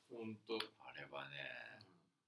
ほんとあれはね、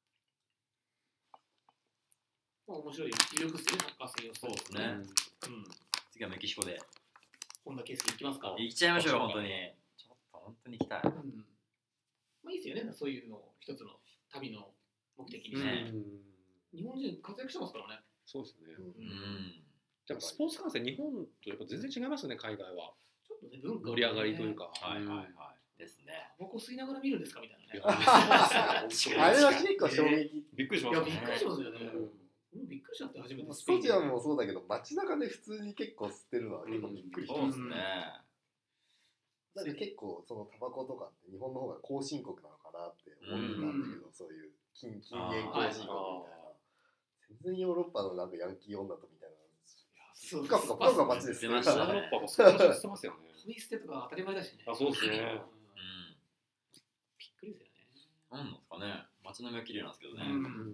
まあ面白い魅力ですね、サッカー専用スタジアム。 そうですね、 うん。 次はメキシコで本田圭佑行きますか。 行っちゃいましょうよ、本当に。ちょっと本当に行きたい。 うん。まあいいですよね、そういうのを一つの旅の目的にして、 ね日本人活躍してますからね。 そうですね。 うん。 やっぱスポーツ観戦日本とやっぱ全然違いますね、海外は。 ちょっとね、文化、 盛り上がりというか。 はいはいはいですね。 タバコ吸いながら見るんですかみたいなね。 あれは結構衝撃。 びっくりしいや、 ましたね。 びっくりしますよね。 うん俺びっくりしちゃって初めてスタジアムもそうだけど街中で普通に結構吸ってるのは結構びっくりしますそうですね。 なんか結構そのタバコとかって日本の方が後進国なのかなって思ってたんだけど、そういう禁煙後進国みたいな、全然ヨーロッパのなんかヤンキー女とみたいなそうプカプカプカプカ街です出ましたねヨーロッパもそういう話してますよね。 ポイ捨てとか当たり前だしね。 あ、そうですね。 うんうん。 びっくりですよね。 なんなんですかね。街並みは綺麗なんですけどね。 うん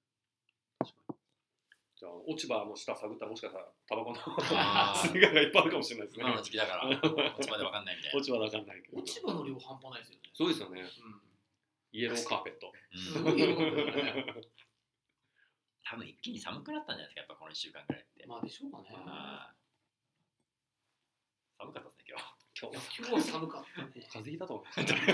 じゃあ落ち葉の下探ったらもしかしたらタバコのあー吸い殻がいっぱいあるかもしれないですね。 今の時期だから、落ち葉でわかんないみたいな。 落ち葉わかんないけど。 落ち葉の量半端ないですよね。 そうですよね。 うんイエローカーペット。 すごい喜んでるね。 多分一気に寒くなったんじゃないですか、やっぱこの1週間ぐらいって。 まあでしょうかね。 あー寒かったですね、 今日今日は寒かったね。 風邪ひいたと思う。 今日。い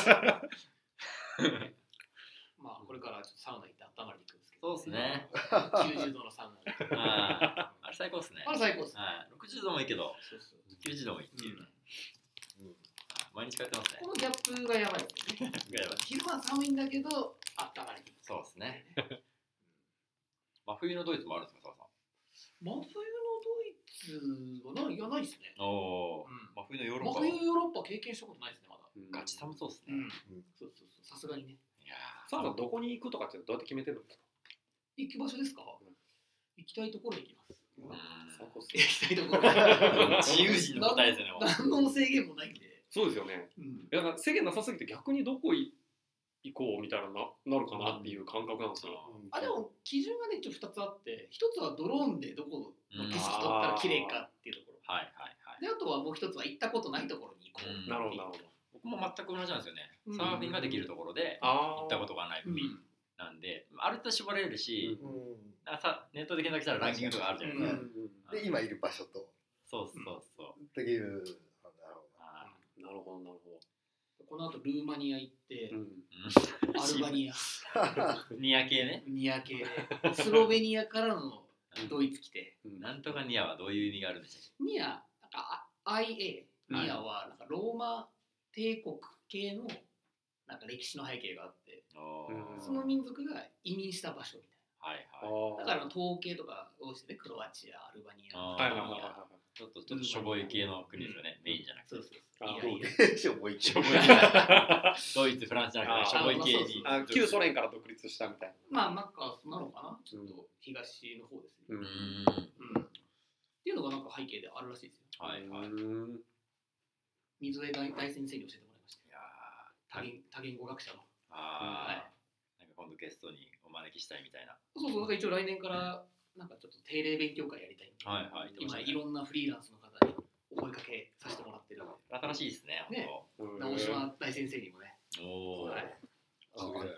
や、 まあこれからちょっとサウナ行って温まりに行くんですけど。 そうですね。 90度のサウナで。 あれ最高ですね。 あれ最高です。 はい、60度もいいけど、 そうそう。 90度もいいっていうね。毎日通ってますねこ。のギャップがやばいですよね。 やばい昼間寒いんだけど温まりに行く。 そうですね。真冬のドイツもあるんですか、澤さ真冬のドイツはないやないですね。 ん。おお、 うん真冬のヨーロッ真パ冬ヨーロッパ経験したことないですねまだ。 ガチ寒そうですね。 うん。そうそうそう。さすがにね。 いやサンさんどこに行くとかってどうやって決めてるんですか。 行く場所ですか？行きたいところに行きます。 最高っす行きたいところ。 自由人の答えですよね。もう何の制限もないんで。 そうですよね。 うん。 だから制限なさすぎて逆にどこ行こうみたいななるかなっていう感覚なんですよ。 あでも基準がね一応2つあって、一つはドローンでどこの景色撮ったら綺麗かっていうところ。 はいはいはい。 であとはもう一つは行ったことないところに行こう。 なるほどなるほど。 僕も全く同じなんですよね。 うんサーフィンができるところであ行ったことがないうん。 海なんで、ある程度絞れるし、なんかさネットで検索したらランキングとかあるじゃないですか。 で今いる場所とそうそうそう。 っていうあなるほどなるほこの後ルーマニア行って、 ど。 アルバニア、 ーニア系ね。 ニア系で、スロベニアからのドイツ来て、 なんとかニアはどういう意味があるんでしたっニア、なんか IA、ニアはなんかローマ帝国系のなんか歴史の背景があって、 け？おーその民族が移民した場所みたいはいはい。 な。だから統計とか多いですね、クロアチア、アルバニア、 あーはいはいはいルーマニアはちょっとしょぼい系の国ですよね。メインじゃなくて。 そうそうあそう。いやいやしょぼいしょぼい系。ドイツ、フランスじゃなくて、しょぼい系に。 い。旧ソ連から独立したみたいまあなんかなのかな、ちょっと東の方ですね。 な。 うーん。 うんっていうのがなんか背景であるらしいですよ。 はいはい。い水江大先生に教えてもらいました。 や多言語学者の。 あはいなんか今度ゲストにお招きしたいみたいな。 そうそう、なんか一応来年からなんかちょっと定例勉強会やりたいんで、 はいはい。 今いろんなフリーランスの方にお声かけさせてもらってるので、 新しいですね、 ね本直島大先生にもね、 当。おお。 はいもう本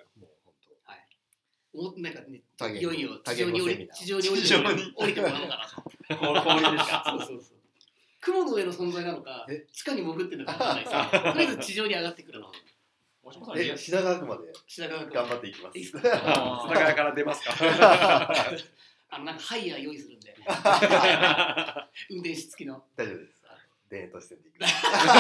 なんかね、 多言いよいよ多地上に降り言語セミナー地上に降りて地上に降りてもらおうかなと。 氷ですか。 そうそうそう。雲の上の存在なのかえ、 地下に潜ってるのかわかんないですけど、とりあえず地上に上がってくるの。 大島さんリアル品川区まで品川区頑張っていきますいいっすかあー砂川から出ますか。 なんかハイヤー用意するんで、運転手付きの。 大丈夫です田園都市線で行く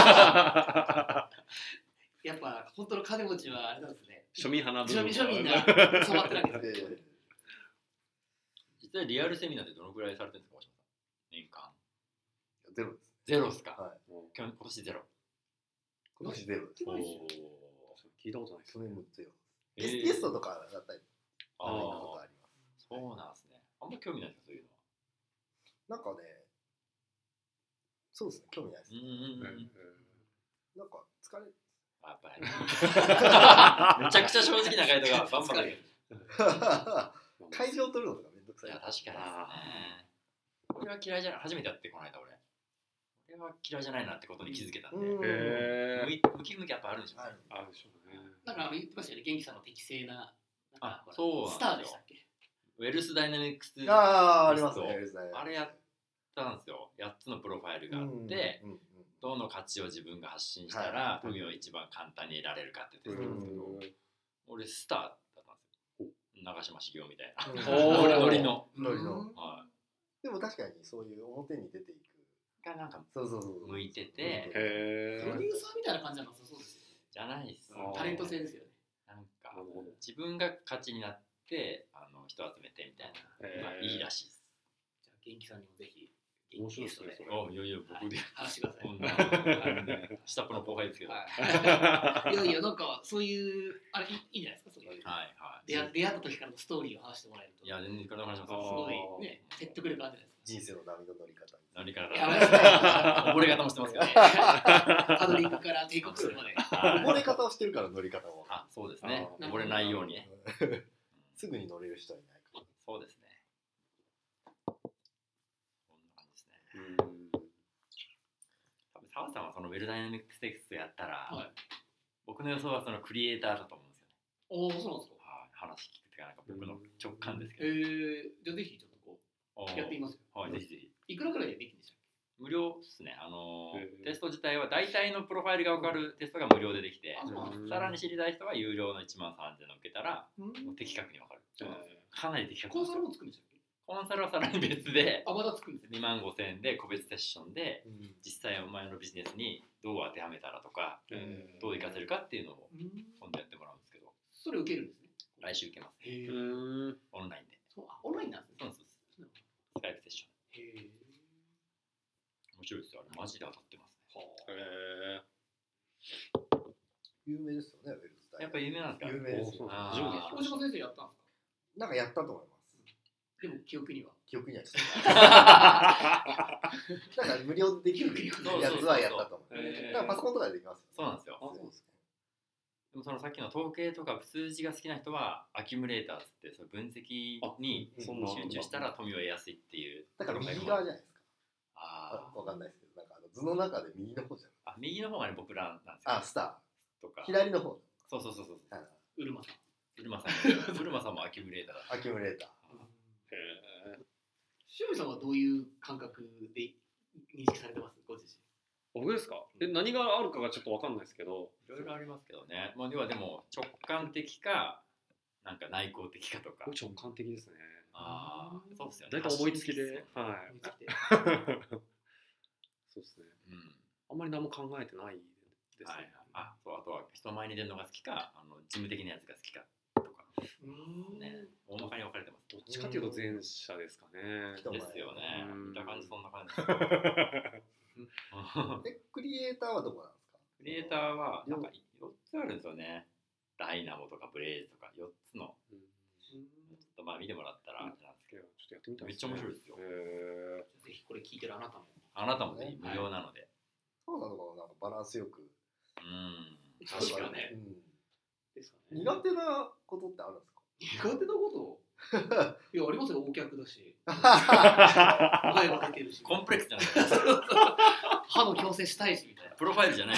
やっぱ本当の金持ちはあれなんですね。 庶民派な部庶分民が染まってるわけですよ。 実際リアルセミナーってどのくらいされてるんですか、大島さん。年間。 ゼロですゼロっすか。 はい今年ゼロ。 今年ゼロですすごいですよ聞いたことないです。 去年もゼロえーゲストとかだったりあ行くことあありますそうなんですね。あんま興味ないですか、そういうのは。 なんかねそうですね興味ないですなんか疲れるやっぱり。めちゃくちゃ正直な回答がバンバン出てくる。 会場を取るのとかめんどくさいいや、確かにですね。俺は嫌いじゃない、初めてやってこの間俺。俺は嫌いじゃないなってことに気づけたんで。 うんへー向きやっぱあるんでしょうね。 あるあるでしょうね。 だから言ってましたよね、元気さんの適正な、なんかほらそうなんですよスターでしたっけ？ ウェルスダイナミックスありますね。 あれやったんですよ。8つのプロファイルがあって、どの価値を自分が発信したら富を一番簡単に得られるかってテストなんですけど、俺スターだったんですよ。長嶋茂雄みたいなノリの、はい、 でも確かにそういう表に出ていくがなんかそう向いてて、 へプロデューサーみたいな感じじゃなさそうですよね。 じゃないっす。 タレント性ですよね。 なんか自分が価値になって人集めてみたいな、まあいいらしいです。 じゃあ元気さんにもぜひ面白いですねそれ。 いやいや僕で話してください。 こんな下っ端の後輩ですけど、 いやいや、なんかそういうあれいいんじゃないですか、そういうはいはい。 出会った時からのストーリーを話してもらえると。 いや全然いくらでも話します。 すごいね、説得力あるじゃないですか。 人生の波の乗り方に何かやばいですね。 ら溺れ方もしてますけどね。 パドリングから帝国するまで。 溺れ方をしてるから乗り方もあ、そうですね。 あ溺れないようにね。 すぐに乗れる人はいないから。 そうですね。こんな感じですね。多分澤さんはそのウェルダイナミックステクストやったら、 はい、 僕の予想はそのクリエイターだと思うんですよね。 おお、そうなんですか。 話聞くっていうか、なんか僕の直感ですけど。 じゃあぜひちょっとこうやってみますよ。 はい、ぜひぜひ。 いくらぐらいでできるんでしたっけ？ 無料ですね。テスト自体は大体のプロファイルが分かるテストが無料でできて、さらに知りたい人は有料の1万3000円を受けたら、もう的確に分かる。かなり的確。 コンサルもつくんでしたっけ？ コンサルはさらに別で、 まだつくんですね。 2万5000円で個別セッションで、実際お前のビジネスにどう当てはめたらとか、どう活かせるかっていうのを今度やってもらうんですけど、 それ受けるんですね。 来週受けます。オンラインで。 オンラインなんですね。 そうです。スカイプセッション。面白いですよ。あれマジで当たってますね。 有名ですよね、ウェルスタイル。 やっぱ有名なんですか？ 有名ですよ。 大島先生やったんですか？ なんかやったと思います。 でも記憶にはちょっとなんか無料でできるやつはやったと思う。だからパソコンとかでできます。 そうなんですよ。でもそのさっきの統計とか数字が好きな人はアキュムレーターってその分析に集中したら富を得やすいっていう。 だから右側じゃないですか。わかんないですけど、なんか図の中で右の方じゃない。 右の方がね僕らなんですよ。 スターとか。 左の方。 そう。 ウルマさん。 ウルマさんもアキュムレーターだ。 アキュムレーター。 塩見さんはどういう感覚で認識されてます？ご自身。 僕ですか？何があるかがちょっと分かんないですけど、 いろいろありますけどね。まあ、ではでも直感的かなんか内向的かとか。 直感的ですね。 そうですよね。 大体思いつきで、はい。そうですね。あんまり何も考えてないですね。 あとは人前に出るのが好きか、事務的なやつが好きかとか。ね、大まかに分かれてます。 どっちかというと前者ですかね。 ですよね。見た感じそんな感じ。 クリエイターはどこなんですか？ クリエイターはなんか4つあるんですよね。ダイナモとかブレイズとか4つの。ちょっとまあ見てもらったらなんですけど、 ちょっとやってみたい。 めっちゃ面白いですよ。 ぜひこれ聞いてるあなたも。 あなたもぜひ無料なので。 そうなのかな、なんかバランスよく。 確かね。 苦手なことってあるんですか？ 苦手なこといや、ありますよ。大客だし前が出てるし、 コンプレックスじゃないですか。 歯の矯正したいしみたいな。 プロファイルじゃない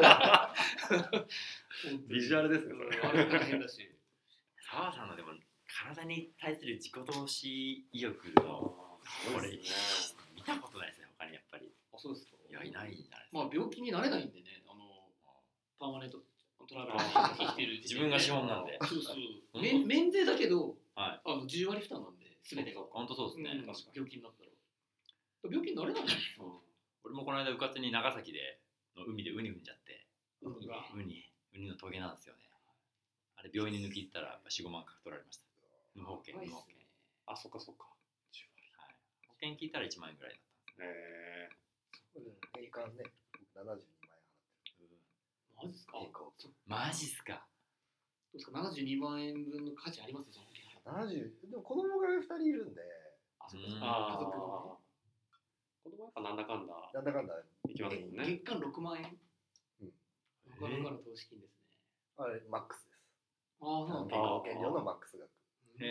ビジュアルですね、それ。 あれ大変だし。 澤さんのでも体に対する自己投資意欲のこれ見たことないですね、他にやっぱり。 そうですか。 いや、いないんじゃないですか。 まあ病気になれないんでね、パーマネントトラベルに生きてる自分が資本なんで。 そう。免税だけど、10割負担なんで、全てが。 本当そうですね。 病気になったら。病気になれないんですよ。 俺もこの間、うかつに長崎での海でウニ踏んじゃって、ウニのトゲなんですよね。あれ、病院に抜き行ったら4、5万か取られました。無保険。 あ、そっか。 保険聞いたら1万円ぐらいだったんです。 メーカーね、72万円払ってる。 マジっすか？ マジっすか？ どうですか？72万円分の価値ありますよ、その保険。 でも子供が2人いるんで、 そうか、家族の子供はなんだかんだいきますもんね。 月間6万円。なかなかの投資金ですね。 あれマックスです。 そうなんだ。 保険料のマックス額。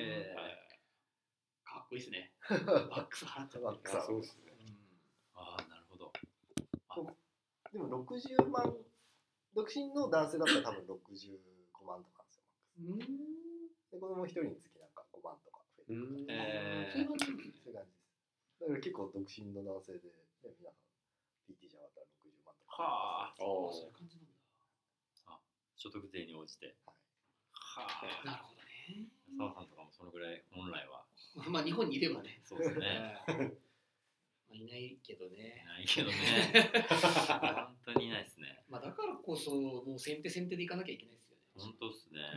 かっこいいですね。マックス払っちゃった。 そうですね。 なるほど。 でも60万、独身の男性だったら多分65 万とかなんですよ。で子供1人につきなんか5万とか増えてる感じ。 そういう感じなんですね。 そういう感じです。だから結構独身の男性で、ね、皆さん PT じゃなかったら60万とか。 はあ。 そういう感じなんだ。 所得税に応じて。はあ。 なるほどね。 澤さんとかもそのぐらい本来は。 まあ日本にいればね。 そうですね。 まあいないけどね。 ないけどね。本当にいないですね。 まあだからこそもう先手で行かなきゃいけないですよね。 本当ですね。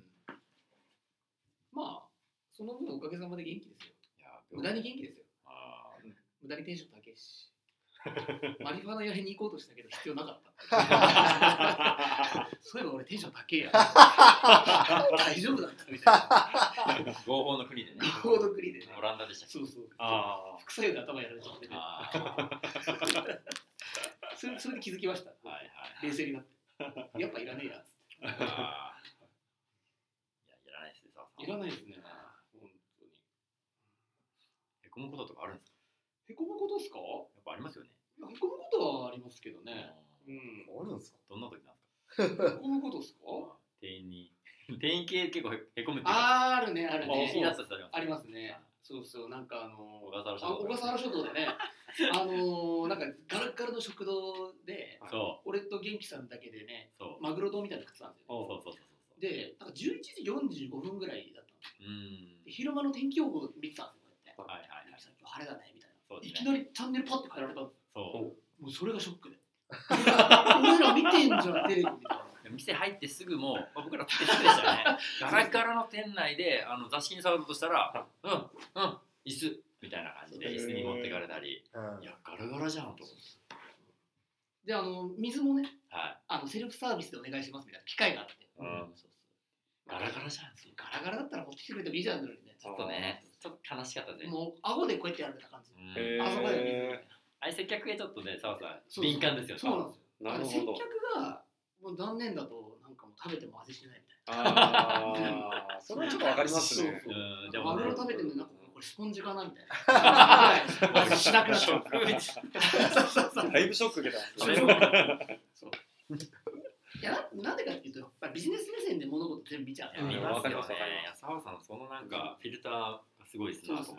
まあその分おかげさまで元気ですよ。 いや無駄に元気ですよ。無駄にテンション高いし。マリファナやりに行こうとしたけど必要なかった。そういえば俺テンション高えや。大丈夫だったみたいな。 合法の国でね。 合法の国でね。 オランダでしたっけ。 そうそう。 あ副作用で頭やられちゃってね。それで気づきました。 はいはい。 冷静になって。やっぱいらねえや。 いや、いらないですね、澤さん。 いらないですね。本当に。 へこむこととかあるんですか。 へこむことですか。 やっぱありますよね。 へこむことはありますけどね。 あるんですか。 どんな時なんですか。 へこむことですか。 店員系結構へこむっていうか。あるね、あるね。 気になった人ありますね。そうそう、なんか小笠原諸島でね、なんかガラガラの食堂で、俺と元気さんだけでね、マグロ丼みたいなの食ってたんですよ。そうで、なんか11時45分ぐらいだったんですよ。で昼間の天気予報見てたんですよ、こうやって。晴れだねみたいな。いきなりチャンネルパッて変えられたんですよ。もうそれがショックで。俺ら見てんじゃん、テレビみたいな。 店入ってすぐも、僕ら来てすぐでしたね。ガラガラの店内で座敷に座ろうとしたら、椅子みたいな感じで椅子に持ってかれたり、いやガラガラじゃんと思って。 で水もね、セルフサービスでお願いしますみたいな機械があって、 ガラガラじゃん。 ガラガラだったら持ってきてくれてもいいじゃんのにね。 ちょっとね、ちょっと悲しかったですね。 もう顎でこうやってやられた感じ。あそこで接客へちょっとね、澤さん敏感ですよ。 そうなんですよ。接客がもう残念だとなんかもう食べても味しないみたいな。 それはちょっとわかりますね。 マグロ食べてもなんかこれスポンジかなみたいな。味しなくなっちゃう。 だいぶショック受けた。 いやなんでかっていうとやっぱりビジネス目線で物事全部見ちゃう。 見ますよね。澤さんそのなんかフィルターがすごいですね。